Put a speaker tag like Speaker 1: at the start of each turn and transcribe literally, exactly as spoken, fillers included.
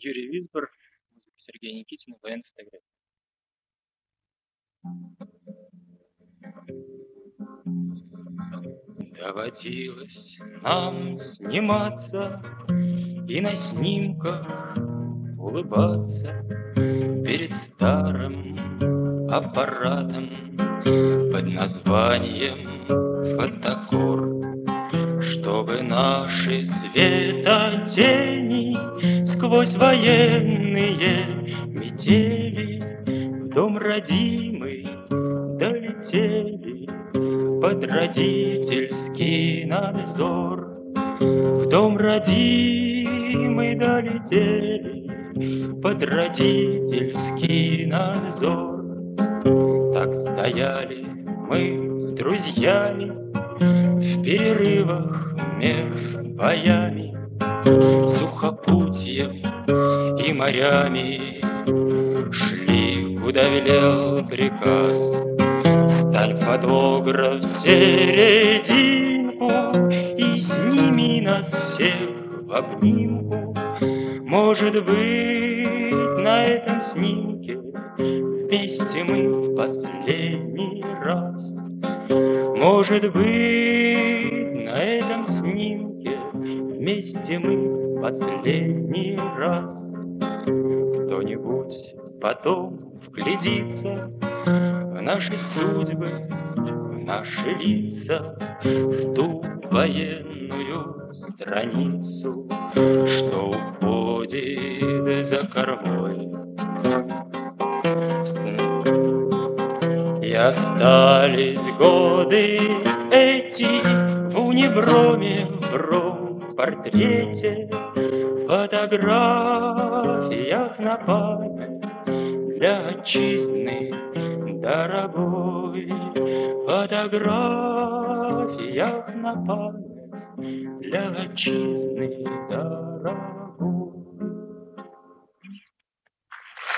Speaker 1: Юрий Висбор, музыка Сергея Никитина, военная фотография. Доводилось нам сниматься и на снимках улыбаться перед старым аппаратом под названием фотокор, чтобы наши светотени сквозь военные метели в дом родимый долетели под родительский надзор. В дом родимый долетели под родительский надзор. Так стояли мы с друзьями в перерывах меж боями, сухопутьем и морями шли, куда велел приказ. Стань фотограф в серединку и сними нас всех в обнимку. Может быть, на этом снимке вместе мы в последний раз. Может быть, на этом снимке вместе мы в последний раз. Кто-нибудь потом вглядится в наши судьбы, в наши лица, в ту военную страницу, что уходит за кормой. И остались годы эти в униброме, в промпортрете, в фотографиях на память для отчизны дорогой, в фотографиях на память для отчизны дорогой.